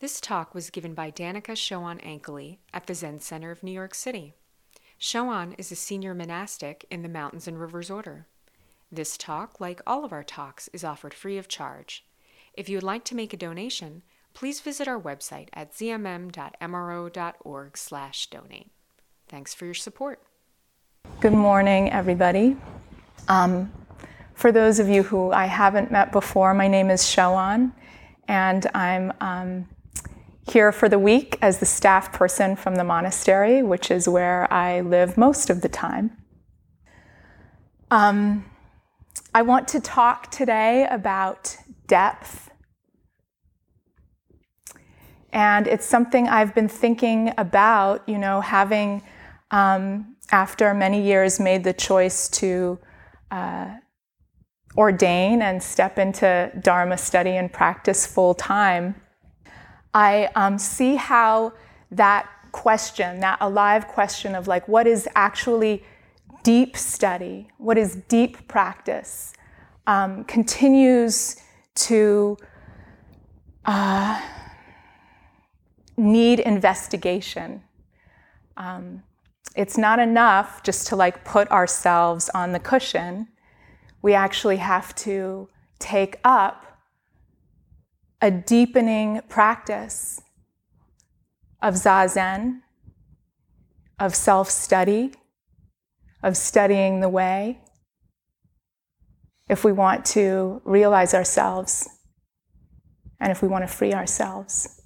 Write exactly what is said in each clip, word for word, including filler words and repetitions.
This talk was given by Danica Chowan Ankely at the Zen Center of New York City. Chowan is a senior monastic in the Mountains and Rivers Order. This talk, like all of our talks, is offered free of charge. If you would like to make a donation, please visit our website at z m m dot m r o dot org slash donate. Thanks for your support. Good morning, everybody. Um, for those of you who I haven't met before, my name is Chowan, and I'm um, here for the week as the staff person from the monastery, which is where I live most of the time. Um, I want to talk today about depth. And it's something I've been thinking about, you know, having, um, after many years, made the choice to uh, ordain and step into Dharma study and practice full time. I um, see how that question, that alive question of like, what is actually deep study, what is deep practice, um, continues to uh, need investigation. Um, it's not enough just to like put ourselves on the cushion. We actually have to take up a deepening practice of zazen, of self-study, of studying the way, if we want to realize ourselves and if we want to free ourselves.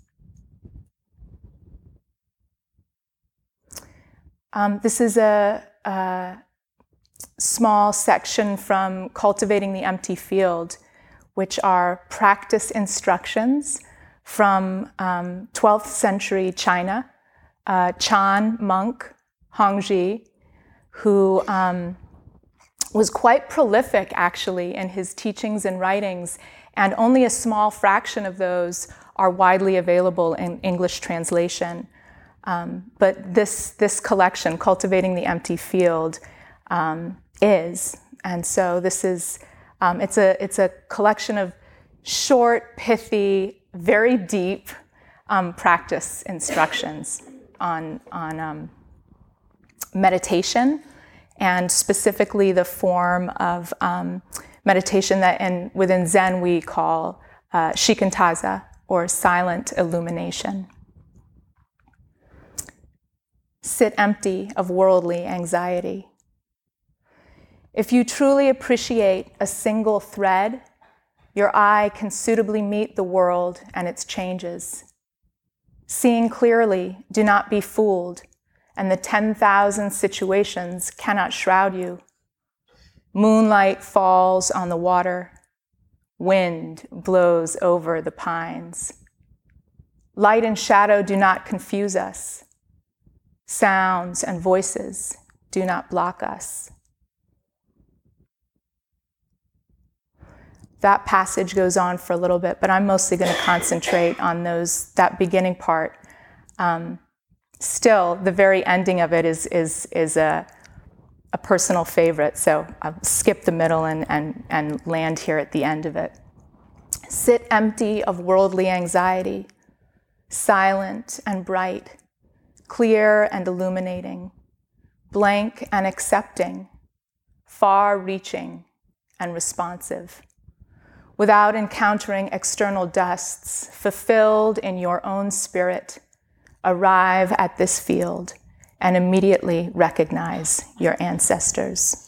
Um, this is a, a small section from Cultivating the Empty Field, which are practice instructions from um, twelfth century China. Uh, Chan monk, Hongzhi, who um, was quite prolific actually in his teachings and writings, and only a small fraction of those are widely available in English translation. Um, but this, this collection, Cultivating the Empty Field, um, is. And so this is Um, it's a it's a collection of short, pithy, very deep um, practice instructions on on um, meditation, and specifically the form of um, meditation that in within Zen we call uh, shikantaza, or silent illumination. Sit empty of worldly anxiety. If you truly appreciate a single thread, your eye can suitably meet the world and its changes. Seeing clearly, do not be fooled, and the ten thousand situations cannot shroud you. Moonlight falls on the water. Wind blows over the pines. Light and shadow do not confuse us. Sounds and voices do not block us. That passage goes on for a little bit, but I'm mostly going to concentrate on those that beginning part. Um, still, the very ending of it is is is a a personal favorite, so I'll skip the middle and and and land here at the end of it. Sit empty of worldly anxiety, silent and bright, clear and illuminating, blank and accepting, far-reaching and responsive. Without encountering external dusts, fulfilled in your own spirit, arrive at this field and immediately recognize your ancestors.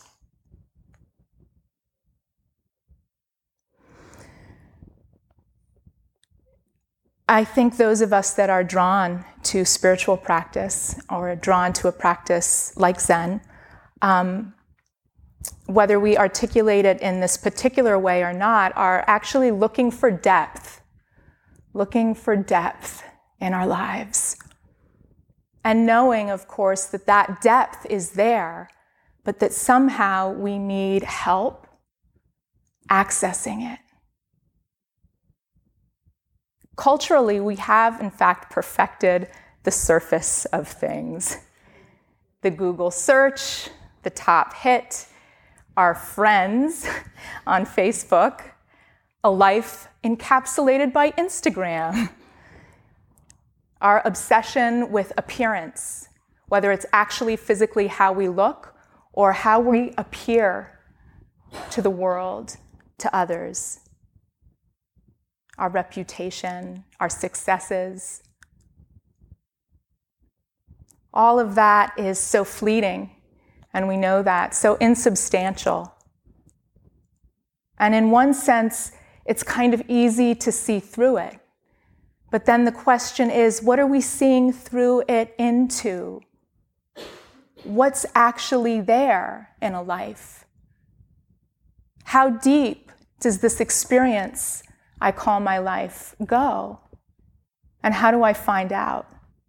I think those of us that are drawn to spiritual practice or drawn to a practice like Zen, um, whether we articulate it in this particular way or not, are actually looking for depth, looking for depth in our lives. And knowing, of course, that that depth is there, but that somehow we need help accessing it. Culturally, we have, in fact, perfected the surface of things. The Google search, the top hit, our friends on Facebook, a life encapsulated by Instagram, our obsession with appearance, whether it's actually physically how we look or how we appear to the world, to others, our reputation, our successes. All of that is so fleeting, and we know that, so insubstantial. And in one sense, it's kind of easy to see through it. But then the question is, what are we seeing through it into? What's actually there in a life? How deep does this experience I call my life go? And how do I find out?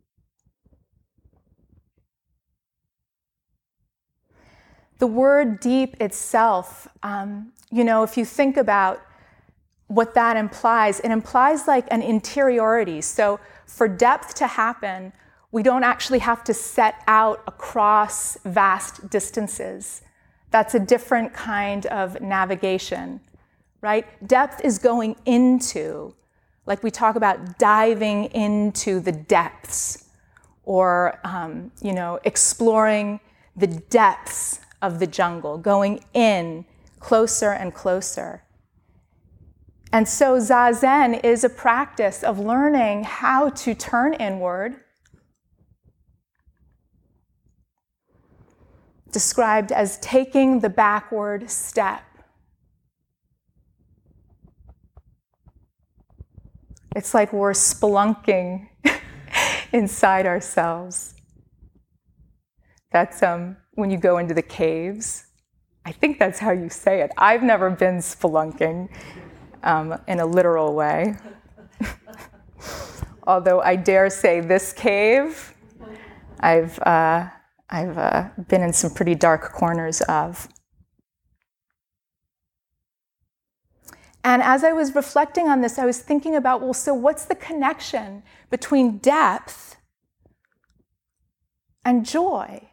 The word deep itself, um, you know, if you think about what that implies, it implies like an interiority. So for depth to happen, we don't actually have to set out across vast distances. That's a different kind of navigation, right? Depth is going into, like we talk about diving into the depths, or, um, you know, exploring the depths of the jungle, going in closer and closer. And so Zazen is a practice of learning how to turn inward, described as taking the backward step. It's like we're spelunking inside ourselves. That's um, when you go into the caves. I think that's how you say it. I've never been spelunking um, in a literal way. Although I dare say this cave, I've, uh, I've uh, been in some pretty dark corners of. And as I was reflecting on this, I was thinking about, well, so what's the connection between depth and joy?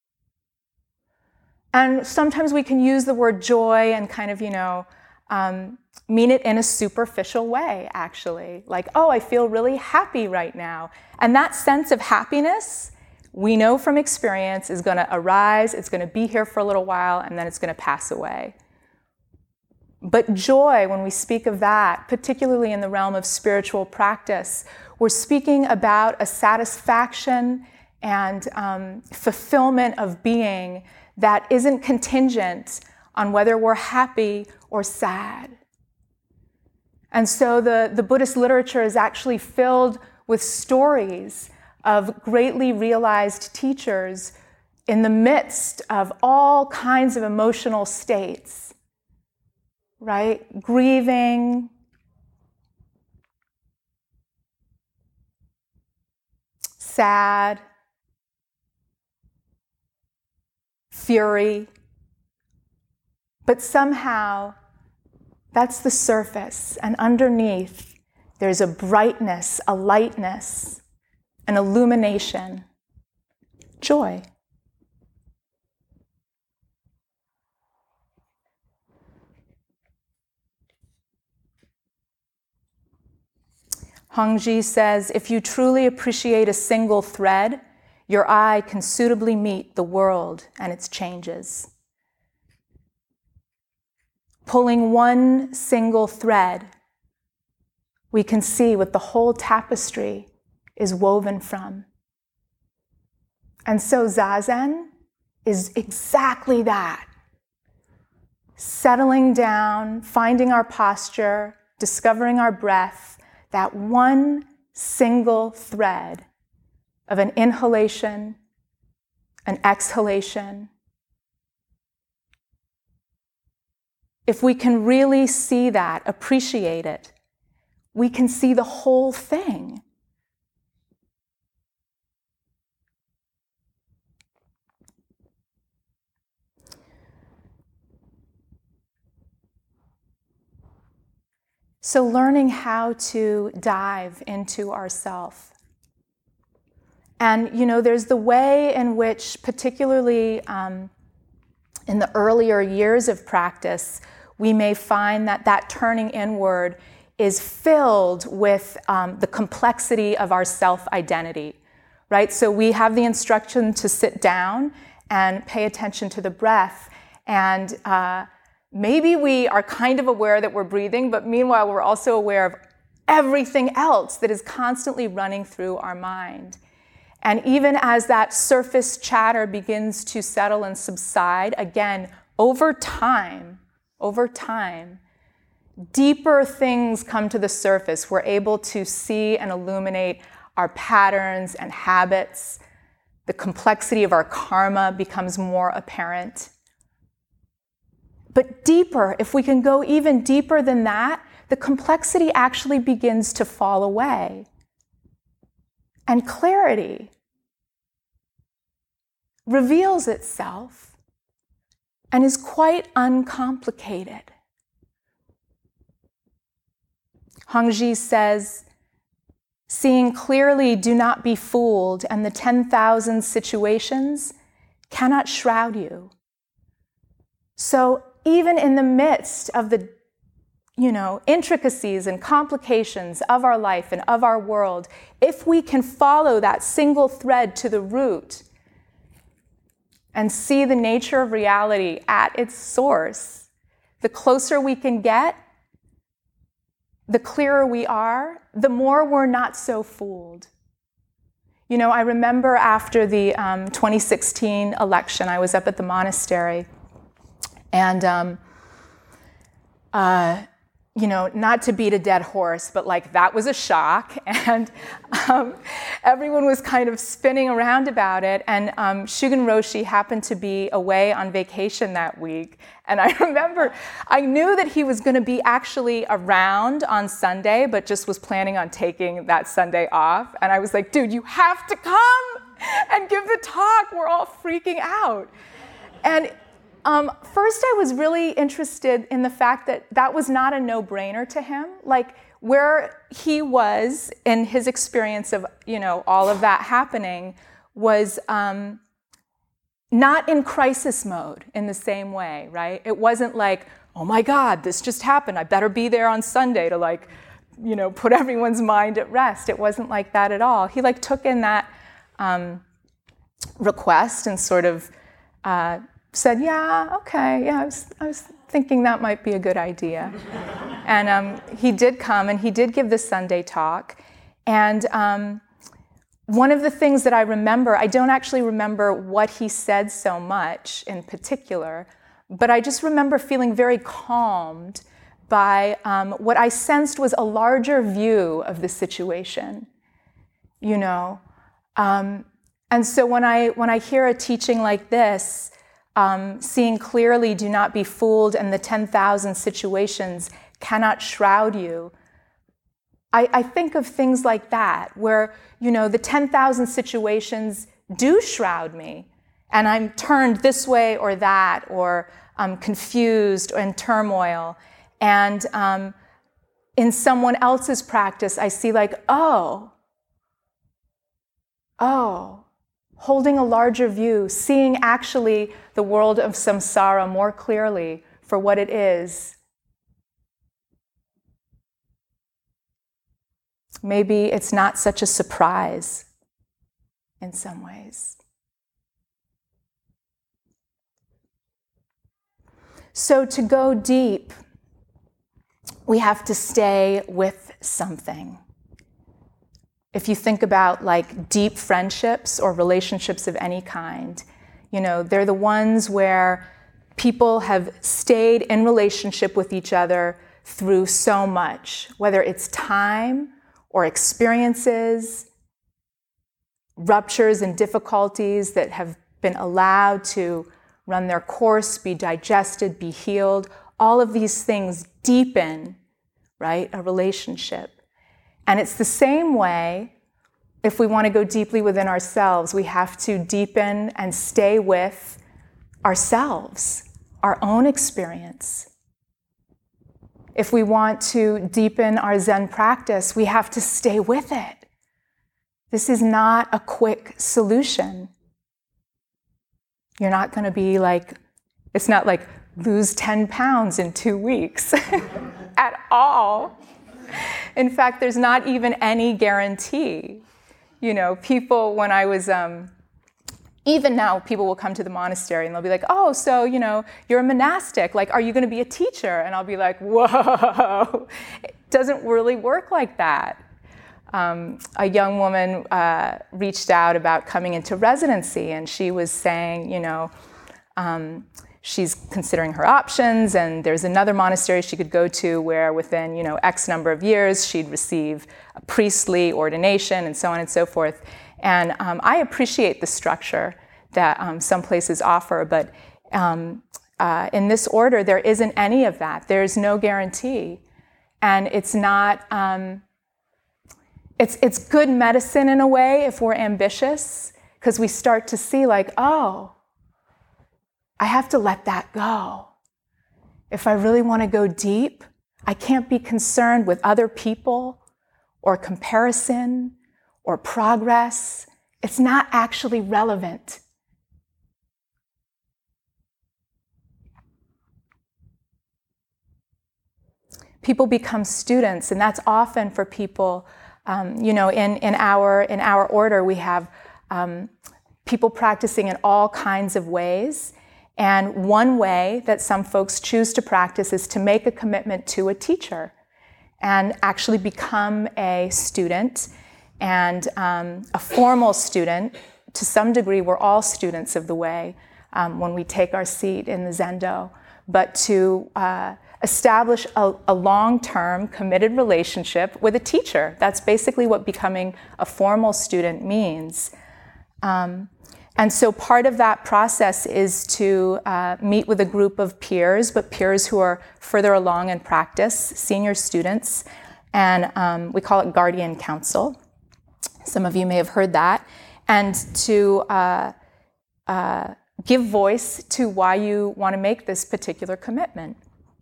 And sometimes we can use the word joy and kind of, you know, um, mean it in a superficial way, actually. Like, oh, I feel really happy right now. And that sense of happiness, we know from experience, is going to arise, it's going to be here for a little while, and then it's going to pass away. But joy, when we speak of that, particularly in the realm of spiritual practice, we're speaking about a satisfaction and um, fulfillment of being that isn't contingent on whether we're happy or sad. And so the, the Buddhist literature is actually filled with stories of greatly realized teachers in the midst of all kinds of emotional states, right? Grieving, sad, fury. But somehow, that's the surface, and underneath, there's a brightness, a lightness, an illumination, joy. Hongji says, if you truly appreciate a single thread, your eye can suitably meet the world and its changes. Pulling one single thread, we can see what the whole tapestry is woven from. And so Zazen is exactly that. Settling down, finding our posture, discovering our breath, that one single thread of an inhalation, an exhalation. If we can really see that, appreciate it, we can see the whole thing. So learning how to dive into ourself. And, you know, there's the way in which, particularly um, in the earlier years of practice, we may find that that turning inward is filled with um, the complexity of our self-identity, right? So we have the instruction to sit down and pay attention to the breath. And uh, maybe we are kind of aware that we're breathing, but meanwhile, we're also aware of everything else that is constantly running through our mind. And even as that surface chatter begins to settle and subside, again, over time, over time, deeper things come to the surface. We're able to see and illuminate our patterns and habits. The complexity of our karma becomes more apparent. But deeper, if we can go even deeper than that, the complexity actually begins to fall away. And clarity reveals itself and is quite uncomplicated. Hongji says, seeing clearly, do not be fooled, and the ten thousand situations cannot shroud you. So even in the midst of the, you know, intricacies and complications of our life and of our world, if we can follow that single thread to the root and see the nature of reality at its source, the closer we can get, the clearer we are, the more we're not so fooled. You know, I remember after the um, twenty sixteen election, I was up at the monastery, and, um, uh, you know, not to beat a dead horse, but like that was a shock, and um, everyone was kind of spinning around about it, and um, Shugen Roshi happened to be away on vacation that week, and I remember, I knew that he was going to be actually around on Sunday, but just was planning on taking that Sunday off, and I was like, dude, you have to come and give the talk, we're all freaking out. And Um, first, I was really interested in the fact that that was not a no-brainer to him. Like, where he was in his experience of, you know, all of that happening was um, not in crisis mode in the same way, right? It wasn't like, oh my God, this just happened. I better be there on Sunday to, like, you know, put everyone's mind at rest. It wasn't like that at all. He, like, took in that um, request and sort of uh, said, yeah, okay, yeah, I was, I was thinking that might be a good idea. And um, he did come, and he did give the Sunday talk. And um, one of the things that I remember, I don't actually remember what he said so much in particular, but I just remember feeling very calmed by um, what I sensed was a larger view of the situation, you know. Um, and so when I when I hear a teaching like this, Um, seeing clearly, do not be fooled, and the ten thousand situations cannot shroud you. I, I think of things like that, where, you know, the ten thousand situations do shroud me, and I'm turned this way or that, or I'm confused or in turmoil. And um, in someone else's practice, I see like, oh, oh, holding a larger view, seeing actually the world of samsara more clearly for what it is. Maybe it's not such a surprise in some ways. So to go deep, we have to stay with something. If you think about like deep friendships or relationships of any kind, you know, they're the ones where people have stayed in relationship with each other through so much, whether it's time or experiences, ruptures and difficulties that have been allowed to run their course, be digested, be healed. All of these things deepen, right, a relationship. And it's the same way, if we want to go deeply within ourselves, we have to deepen and stay with ourselves, our own experience. If we want to deepen our Zen practice, we have to stay with it. This is not a quick solution. You're not going to be like, it's not like lose ten pounds in two weeks at all. In fact, there's not even any guarantee. You know, people, when I was, um, even now, people will come to the monastery and they'll be like, oh, so, you know, you're a monastic. Like, are you going to be a teacher? And I'll be like, whoa, it doesn't really work like that. Um, a young woman uh, reached out about coming into residency, and she was saying, you know, um, she's considering her options, and there's another monastery she could go to where within, you know, X number of years she'd receive a priestly ordination and so on and so forth. And um, I appreciate the structure that um, some places offer, but um, uh, in this order, there isn't any of that. There's no guarantee. And it's not, um, it's, it's good medicine in a way if we're ambitious, because we start to see like, oh, I have to let that go. If I really want to go deep, I can't be concerned with other people or comparison or progress. It's not actually relevant. People become students, and that's often for people, um, you know, in, in, our, in our order, we have um, people practicing in all kinds of ways. And one way that some folks choose to practice is to make a commitment to a teacher and actually become a student. And um, a formal student, to some degree, we're all students of the way um, when we take our seat in the Zendo. But to uh, establish a, a long-term committed relationship with a teacher, that's basically what becoming a formal student means. Um, and so part of that process is to uh, meet with a group of peers, but peers who are further along in practice, senior students, and um, we call it guardian council. Some of you may have heard that, and to uh, uh, give voice to why you want to make this particular commitment.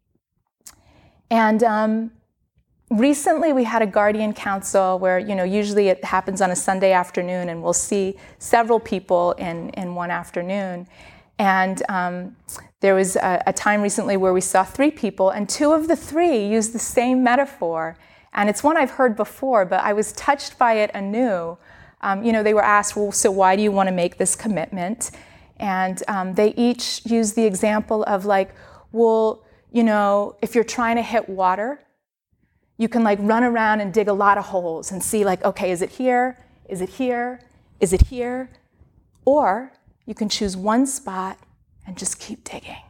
And um, recently we had a guardian council where, you know, usually it happens on a Sunday afternoon, and we'll see several people in, in one afternoon. And um, there was a, a time recently where we saw three people, and two of the three used the same metaphor. And it's one I've heard before, but I was touched by it anew. Um, you know, they were asked, well, so why do you want to make this commitment? And um, they each used the example of like, well, you know, if you're trying to hit water, you can like run around and dig a lot of holes and see like, okay, is it here? Is it here? Is it here? Or you can choose one spot and just keep digging.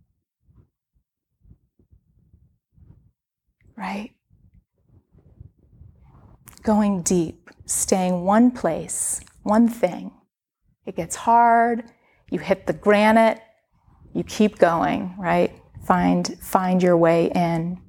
Right? Going deep, staying one place, one thing. It gets hard, you hit the granite, you keep going, right? Find, find your way in.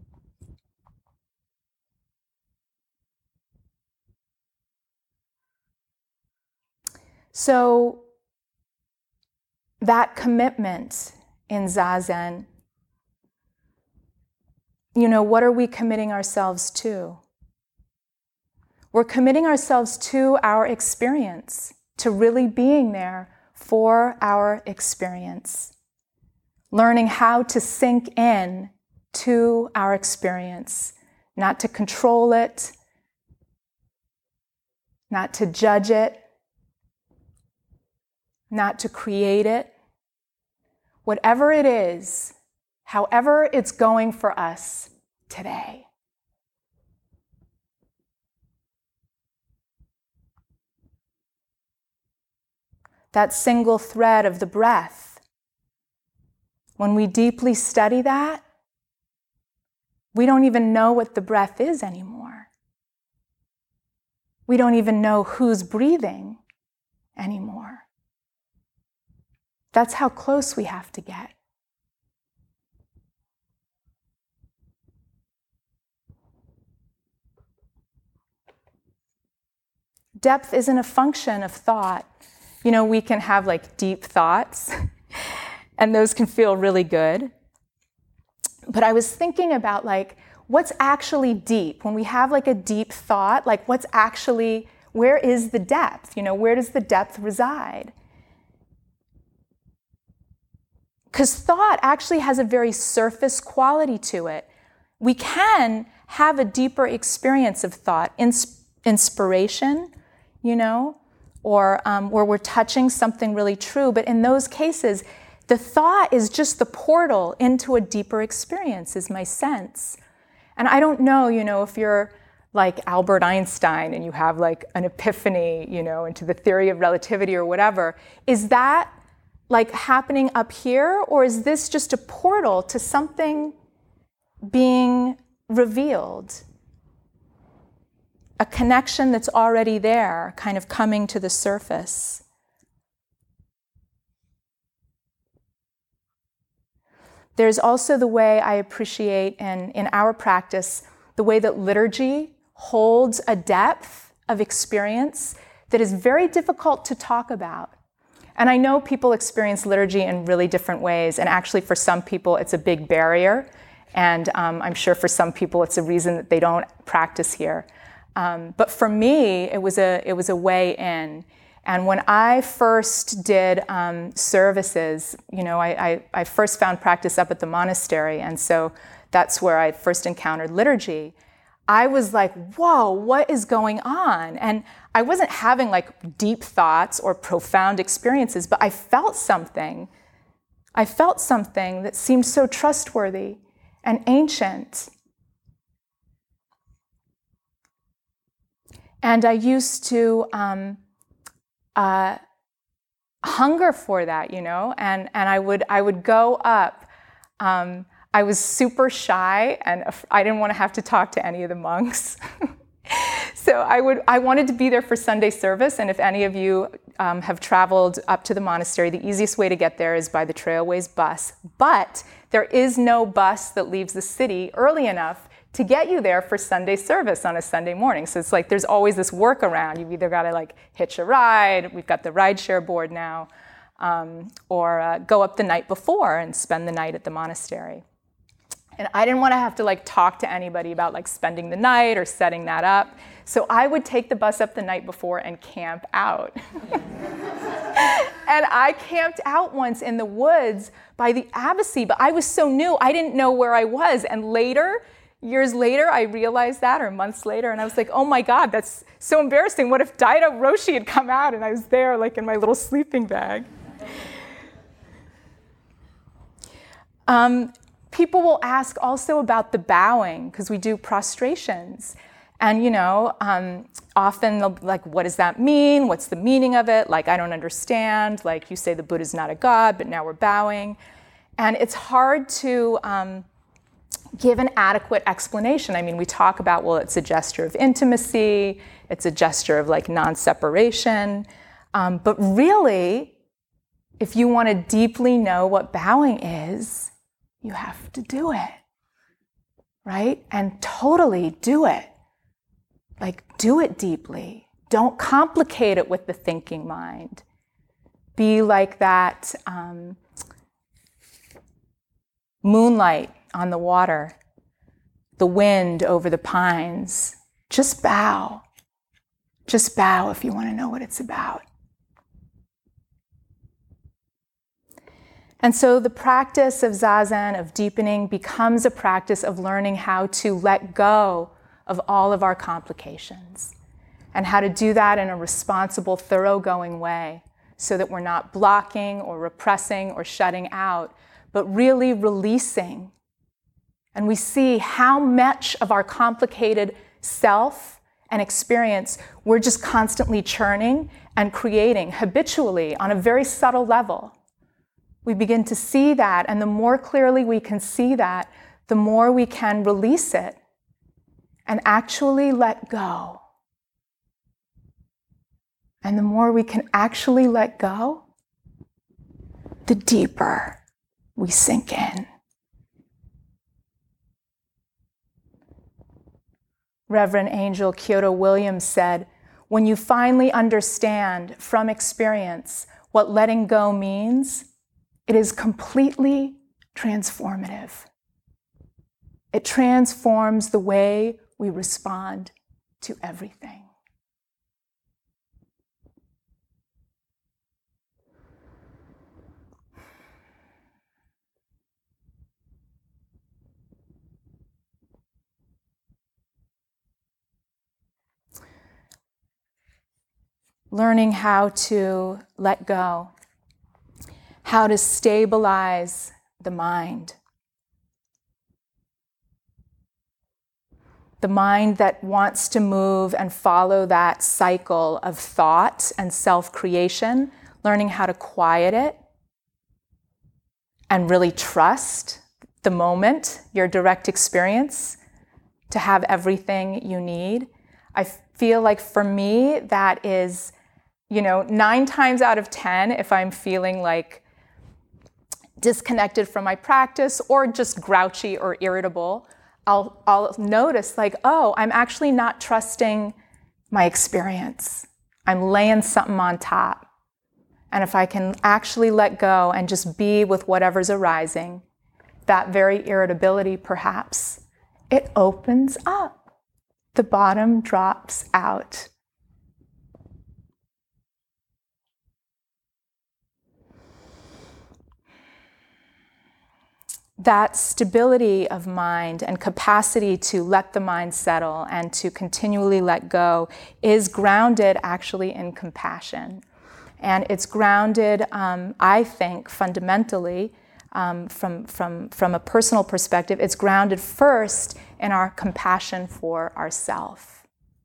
So that commitment in Zazen, you know, what are we committing ourselves to? We're committing ourselves to our experience, to really being there for our experience, learning how to sink in to our experience, not to control it, not to judge it, not to create it. Whatever it is, however it's going for us today. That single thread of the breath, when we deeply study that, we don't even know what the breath is anymore. We don't even know who's breathing anymore. That's how close we have to get. Depth isn't a function of thought. You know, we can have like deep thoughts, and those can feel really good. But I was thinking about like, what's actually deep? When we have like a deep thought, like what's actually, where is the depth? You know, where does the depth reside? Because thought actually has a very surface quality to it. We can have a deeper experience of thought, ins- inspiration, you know, or um, where we're touching something really true. But in those cases, the thought is just the portal into a deeper experience, is my sense. And I don't know, you know, if you're like Albert Einstein and you have like an epiphany, you know, into the theory of relativity or whatever, is that like happening up here, or is this just a portal to something being revealed? A connection that's already there, kind of coming to the surface. There's also the way I appreciate in, in our practice, the way that liturgy holds a depth of experience that is very difficult to talk about. And I know people experience liturgy in really different ways, and actually for some people it's a big barrier, and um, I'm sure for some people it's a reason that they don't practice here. Um, but for me, it was a it was a way in. And when I first did um, services, you know, I, I, I first found practice up at the monastery, and so that's where I first encountered liturgy. I was like, whoa, what is going on? And I wasn't having like deep thoughts or profound experiences, but I felt something. I felt something that seemed so trustworthy and ancient. And I used to um, uh, hunger for that, you know, and, and I would I would go up. Um, I was super shy, and I didn't want to have to talk to any of the monks. So I would I wanted to be there for Sunday service, and if any of you um, have traveled up to the monastery, the easiest way to get there is by the Trailways bus. But there is no bus that leaves the city early enough to get you there for Sunday service on a Sunday morning. So it's like there's always this workaround. You've either got to like hitch a ride, we've got the rideshare board now, um, or uh, go up the night before and spend the night at the monastery. And I didn't want to have to like talk to anybody about like spending the night or setting that up. So I would take the bus up the night before and camp out. And I camped out once in the woods by the Abbey, but I was so new, I didn't know where I was. And later, years later, I realized that, or months later, and I was like, oh my God, that's so embarrassing. What if Daido Roshi had come out and I was there like in my little sleeping bag? Um, people will ask also about the bowing, because we do prostrations. And, you know, um, often they'll be like, what does that mean? What's the meaning of it? Like, I don't understand. Like, you say the Buddha's not a god, but now we're bowing. And it's hard to um, give an adequate explanation. I mean, we talk about, well, it's a gesture of intimacy. It's a gesture of, like, non-separation. Um, but really, if you want to deeply know what bowing is, you have to do it, right? And totally do it. Like, do it deeply. Don't complicate it with the thinking mind. Be like that um, moonlight on the water, the wind over the pines. Just bow. Just bow if you want to know what it's about. And so the practice of Zazen, of deepening, becomes a practice of learning how to let go of all of our complications, and how to do that in a responsible, thoroughgoing way, so that we're not blocking or repressing or shutting out, but really releasing. And we see how much of our complicated self and experience we're just constantly churning and creating habitually on a very subtle level. We begin to see that, and the more clearly we can see that, the more we can release it and actually let go. And the more we can actually let go, the deeper we sink in. Reverend Angel Kyoto Williams said, when you finally understand from experience what letting go means, it is completely transformative. It transforms the way we respond to everything. learning how to let go, how to stabilize the mind. The mind that wants to move and follow that cycle of thought and self-creation, learning how to quiet it and really trust the moment, your direct experience, to have everything you need. I feel like for me, that is, you know, nine times out of ten, if I'm feeling like disconnected from my practice or just grouchy or irritable, I'll, I'll notice like, oh, I'm actually not trusting my experience. I'm laying something on top. And if I can actually let go and just be with whatever's arising, that very irritability perhaps, it opens up. The bottom drops out. That stability of mind and capacity to let the mind settle and to continually let go is grounded actually in compassion. And it's grounded, um, I think, fundamentally, um, from, from, from a personal perspective, it's grounded first in our compassion for ourselves.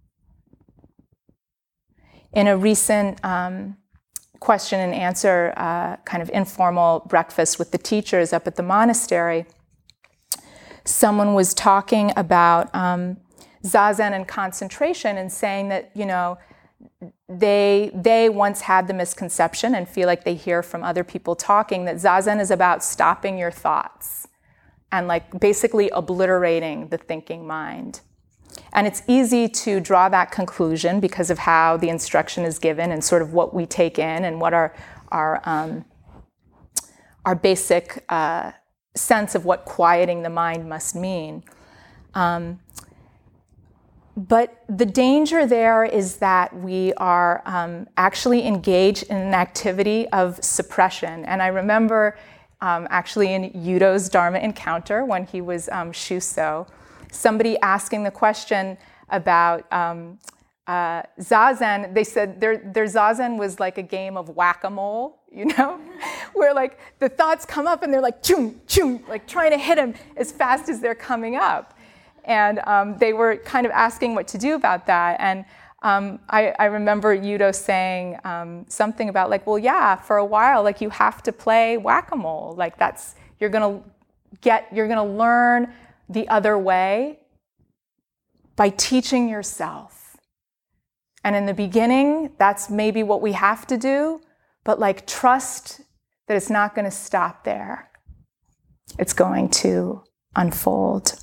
In a recent um, question and answer, uh, kind of informal breakfast with the teachers up at the monastery, someone was talking about um, zazen and concentration and saying that, you know, they they once had the misconception and feel like they hear from other people talking that zazen is about stopping your thoughts and like basically obliterating the thinking mind. And it's easy to draw that conclusion because of how the instruction is given and sort of what we take in and what our our um, our basic uh, sense of what quieting the mind must mean. Um, but the danger there is that we are um, actually engaged in an activity of suppression. And I remember um, actually in Yudo's Dharma encounter when he was um, Shuso, somebody asking the question about um, uh, zazen. They said their, their zazen was like a game of whack-a-mole, you know, where like the thoughts come up and they're like choom, choom, like trying to hit them as fast as they're coming up. And um, they were kind of asking what to do about that. And um, I, I remember Yudo saying um, something about like, well, yeah, for a while, like you have to play whack-a-mole. Like that's, you're gonna get, you're gonna learn the other way by teaching yourself. And in the beginning, that's maybe what we have to do, but like trust that it's not going to stop there. It's going to unfold.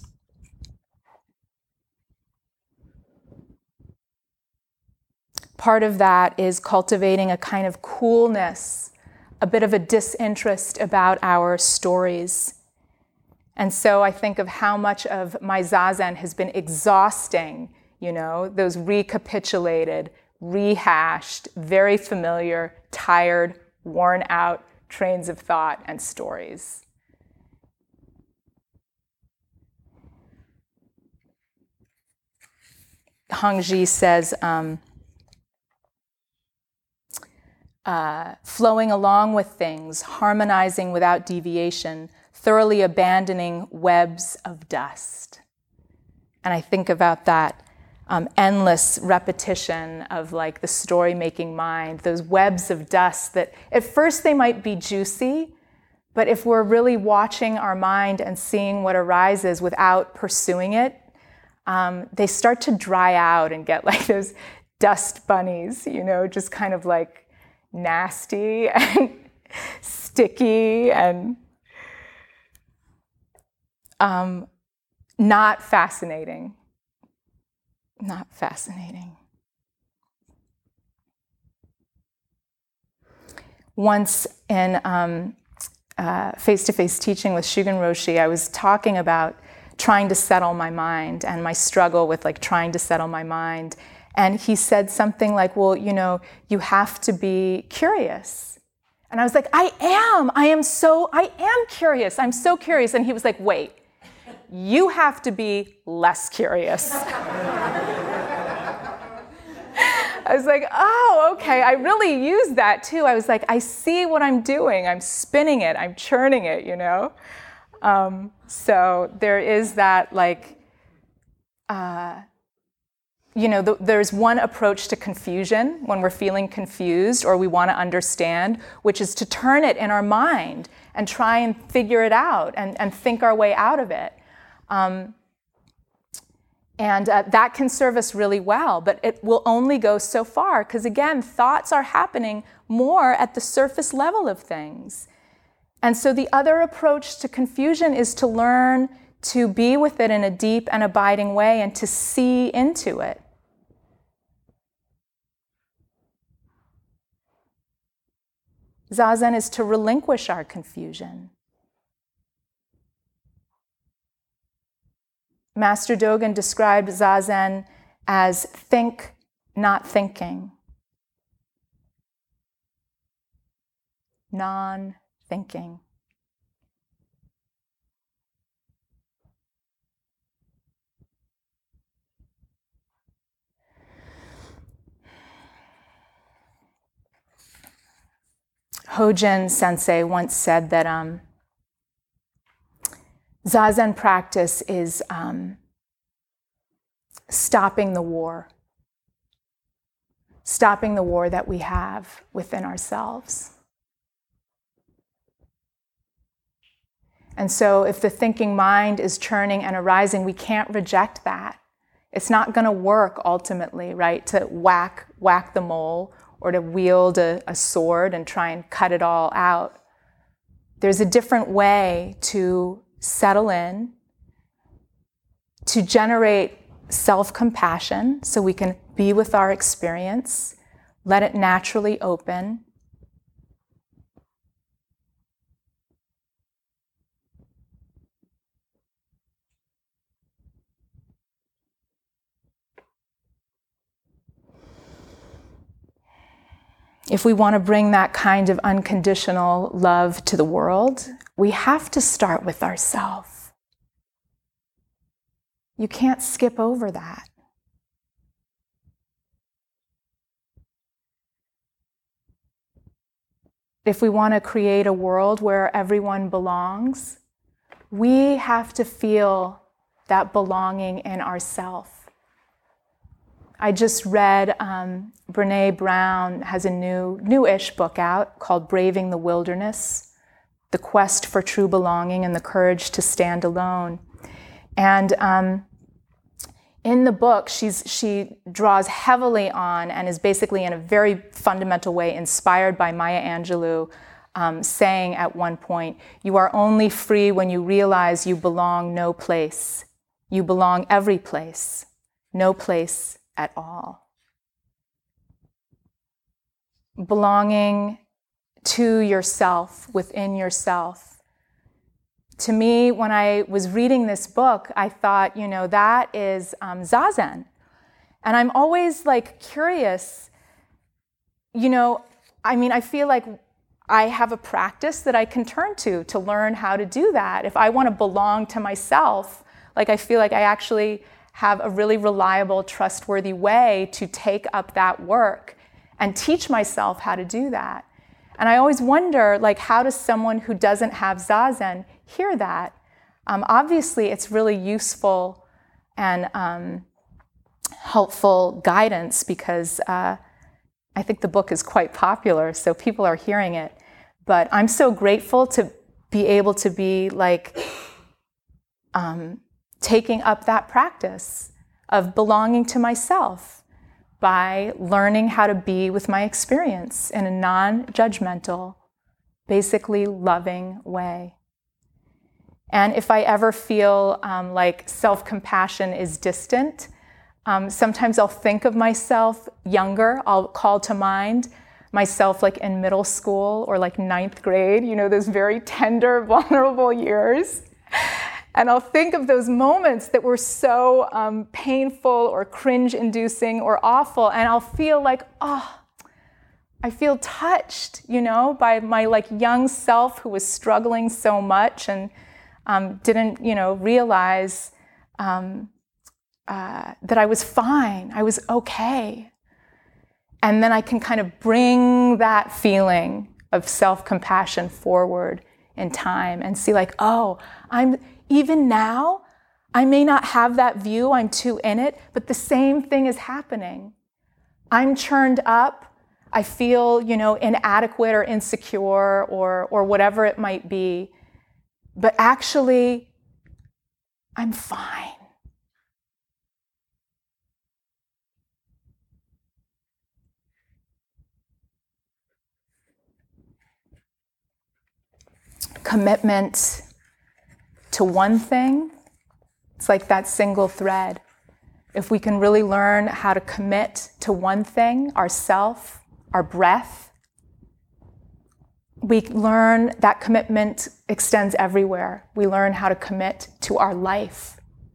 Part of that is cultivating a kind of coolness, a bit of a disinterest about our stories. And so I think of how much of my zazen has been exhausting, you know, those recapitulated, rehashed, very familiar, tired, worn out trains of thought and stories. Hongji says, um, uh, flowing along with things, harmonizing without deviation, thoroughly abandoning webs of dust. And I think about that um, endless repetition of like the story-making mind, those webs of dust that at first they might be juicy, but if we're really watching our mind and seeing what arises without pursuing it, um, they start to dry out and get like those dust bunnies, you know, just kind of like nasty and sticky and Um, not fascinating. Not fascinating. Once in um, uh, face-to-face teaching with Shugen Roshi, I was talking about trying to settle my mind and my struggle with like trying to settle my mind. And he said something like, well, you know, you have to be curious. And I was like, I am, I am so, I am curious. I'm so curious. And he was like, wait. You have to be less curious. I I was like, oh, okay, I really use that too. I was like, I see what I'm doing. I'm spinning it, I'm churning it, you know? Um, so there is that, like, uh, you know, the, there's one approach to confusion when we're feeling confused or we want to understand, which is to turn it in our mind and try and figure it out and, and think our way out of it. Um, and uh, that can serve us really well, but it will only go so far because, again, thoughts are happening more at the surface level of things. And so the other approach to confusion is to learn to be with it in a deep and abiding way and to see into it. Zazen is to relinquish our confusion. Master Dogen described Zazen as think, not thinking. Non-thinking. Hojin Sensei once said that um, Zazen practice is um, stopping the war. Stopping the war that we have within ourselves. And so if the thinking mind is churning and arising, we can't reject that. It's not going to work ultimately, right, to whack, whack the mole or to wield a, a sword and try and cut it all out. There's a different way to settle in, to generate self-compassion so we can be with our experience, let it naturally open. If we want to bring that kind of unconditional love to the world, we have to start with ourselves. You can't skip over that. If we want to create a world where everyone belongs, we have to feel that belonging in ourselves. I just read, um, Brene Brown has a new, newish book out called Braving the Wilderness, The Quest for True Belonging and the Courage to Stand Alone. And um, in the book, she's, she draws heavily on and is basically in a very fundamental way inspired by Maya Angelou, um, saying at one point, "You are only free when you realize you belong no place. You belong every place, no place at all." Belonging to yourself, within yourself. To me, when I was reading this book, I thought, you know, that is um, Zazen. And I'm always like curious, you know, I mean, I feel like I have a practice that I can turn to to learn how to do that. If I want to belong to myself, like I feel like I actually have a really reliable, trustworthy way to take up that work and teach myself how to do that. And I always wonder, like, how does someone who doesn't have Zazen hear that? Um, obviously, it's really useful and um, helpful guidance because uh, I think the book is quite popular, so people are hearing it. But I'm so grateful to be able to be, like, um, taking up that practice of belonging to myself by learning how to be with my experience in a non-judgmental, basically loving way. And if I ever feel um, like self-compassion is distant, um, sometimes I'll think of myself younger. I'll call to mind myself like in middle school or like ninth grade, you know, those very tender, vulnerable years. And I'll think of those moments that were so um, painful or cringe-inducing or awful, and I'll feel like, oh, I feel touched, you know, by my like young self who was struggling so much and um, didn't, you know, realize um, uh, that I was fine, I was okay. And then I can kind of bring that feeling of self-compassion forward in time and see like, oh, I'm even now, I may not have that view, I'm too in it, but the same thing is happening. I'm churned up, I feel, you know, inadequate or insecure or, or whatever it might be, but actually, I'm fine. Commitment to one thing, it's like that single thread. If we can really learn how to commit to one thing, ourself, our breath, we learn that commitment extends everywhere. We learn how to commit to our life.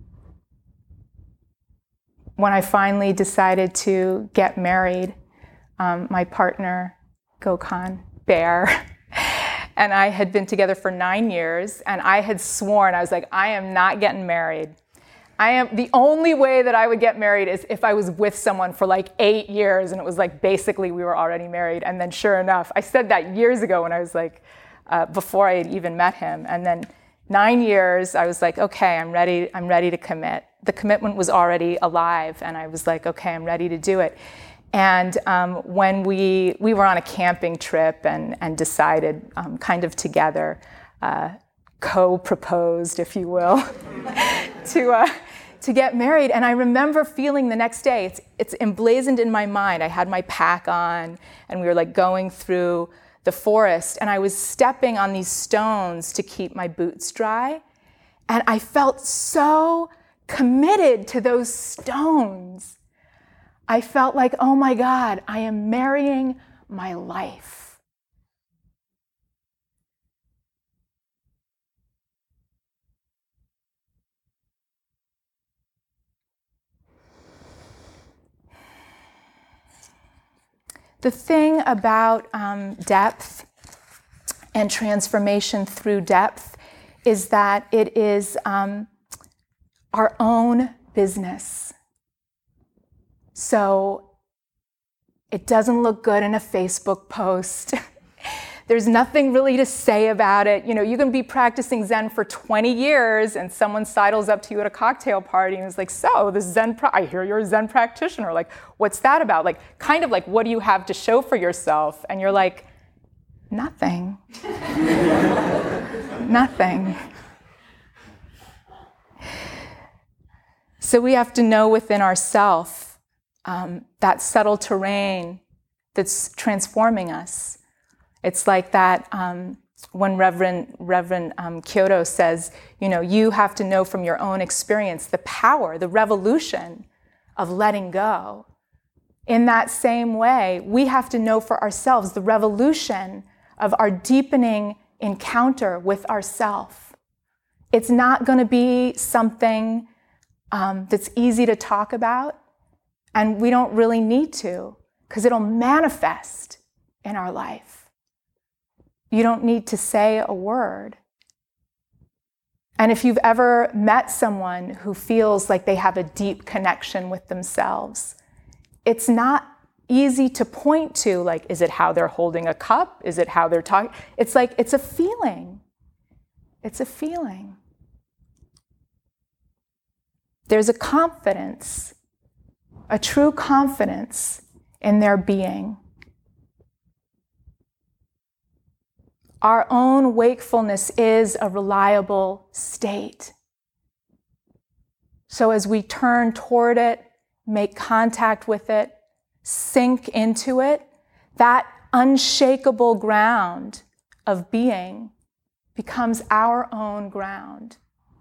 When I finally decided to get married, um, my partner, Gokhan Bear, and I had been together for nine years, and I had sworn, I was like, I am not getting married. I am, the only way that I would get married is if I was with someone for like eight years, and it was like basically we were already married. And then sure enough, I said that years ago when I was like, uh, before I had even met him. And then nine years, I was like, okay, I'm ready, I'm ready to commit. The commitment was already alive, and I was like, okay, I'm ready to do it. And um, when we we were on a camping trip and, and decided um, kind of together, uh, co-proposed, if you will, to uh, to get married. And I remember feeling the next day, it's it's emblazoned in my mind. I had my pack on, and we were like going through the forest, and I was stepping on these stones to keep my boots dry. And I felt so committed to those stones. I felt like, oh my God, I am marrying my life. The thing about um, depth and transformation through depth is that it is um, our own business. So it doesn't look good in a Facebook post. There's nothing really to say about it. You know, you can be practicing Zen for twenty years and someone sidles up to you at a cocktail party and is like, so the Zen, pra- I hear you're a Zen practitioner. Like, what's that about? Like, kind of like, what do you have to show for yourself? And you're like, nothing. Nothing. So we have to know within ourselves um, that subtle terrain that's transforming us. It's like that um, when Reverend, Reverend um, Kyoto says, you know, you have to know from your own experience the power, the revolution of letting go. In that same way, we have to know for ourselves the revolution of our deepening encounter with ourself. It's not going to be something um, that's easy to talk about, and we don't really need to, because it'll manifest in our life. You don't need to say a word. And if you've ever met someone who feels like they have a deep connection with themselves, it's not easy to point to, like, is it how they're holding a cup? Is it how they're talking? It's like, it's a feeling. It's a feeling. There's a confidence, a true confidence in their being. Our own wakefulness is a reliable state. So as we turn toward it, make contact with it, sink into it, that unshakable ground of being becomes our own ground.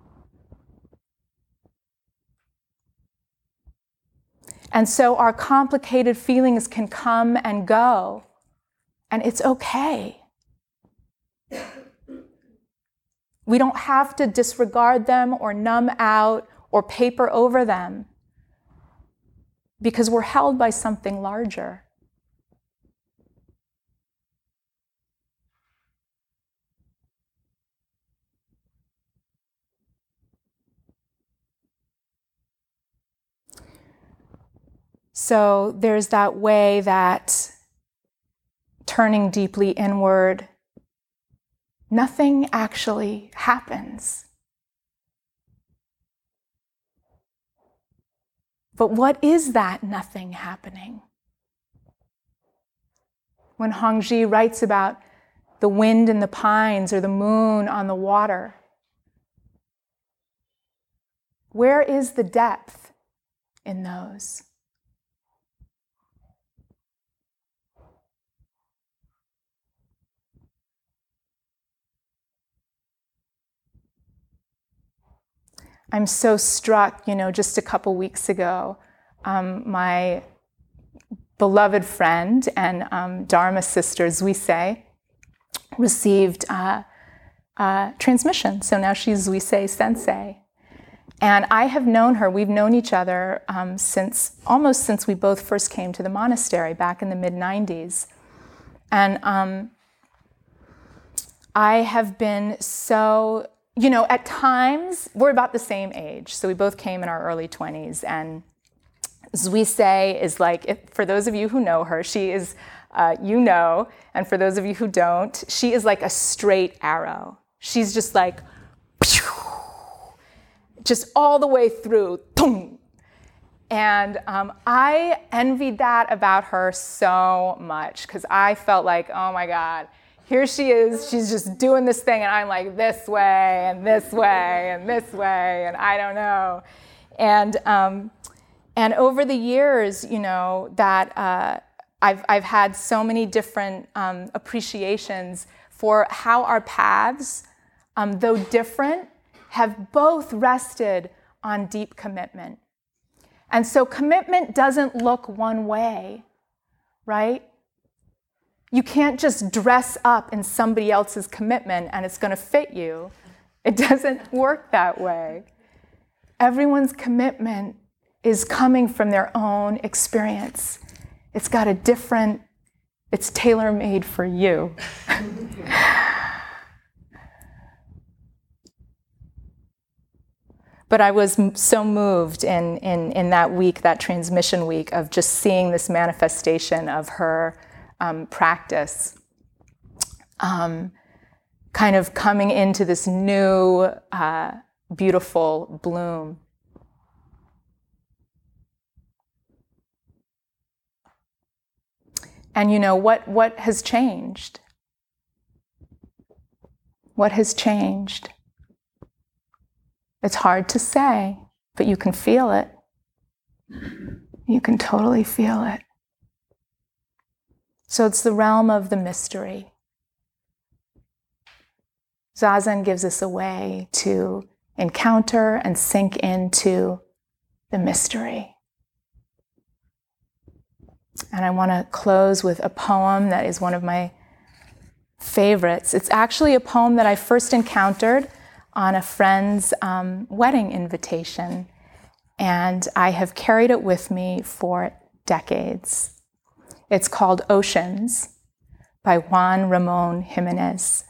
And so our complicated feelings can come and go, and it's okay. We don't have to disregard them or numb out or paper over them, because we're held by something larger. So there's that way that turning deeply inward, nothing actually happens. But what is that nothing happening? When Hongzhi writes about the wind in the pines or the moon on the water, where is the depth in those? I'm so struck, you know, just a couple weeks ago, um, my beloved friend and um, Dharma sister, Zuisei, received uh, uh, transmission. So now she's Zuisei Sensei. And I have known her, we've known each other um, since, almost since we both first came to the monastery back in the mid nineties. And um, I have been so, you know, at times, we're about the same age. So we both came in our early twenties. And Zuisei is like, if, for those of you who know her, she is, uh, you know, and for those of you who don't, she is like a straight arrow. She's just like, just all the way through. And um, I envied that about her so much because I felt like, oh my God, here she is, she's just doing this thing, and I'm like this way, and this way, and this way, and I don't know. And um, and over the years, you know, that uh, I've I've had so many different um, appreciations for how our paths, um, though different, have both rested on deep commitment. And so commitment doesn't look one way, right? You can't just dress up in somebody else's commitment and it's going to fit you. It doesn't work that way. Everyone's commitment is coming from their own experience. It's got a different, it's tailor-made for you. But I was so moved in, in, in that week, that transmission week, of just seeing this manifestation of her um, practice um, kind of coming into this new, uh, beautiful bloom. And you know, what, what has changed? What has changed? It's hard to say, but you can feel it. You can totally feel it. So it's the realm of the mystery. Zazen gives us a way to encounter and sink into the mystery. And I want to close with a poem that is one of my favorites. It's actually a poem that I first encountered on a friend's um, wedding invitation, and I have carried it with me for decades. It's called Oceans by Juan Ramon Jimenez.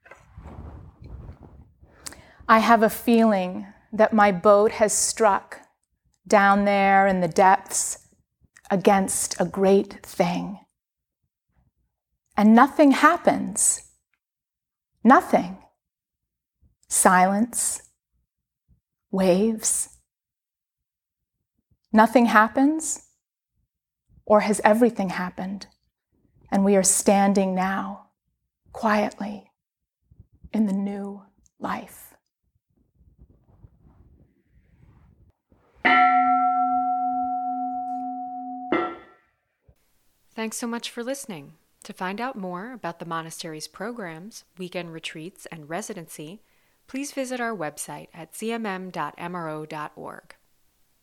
I have a feeling that my boat has struck down there in the depths against a great thing. And nothing happens. Nothing. Silence. Waves. Nothing happens, or has everything happened? And we are standing now, quietly, in the new life. Thanks so much for listening. To find out more about the monastery's programs, weekend retreats, and residency, please visit our website at z m m dot m r o dot org.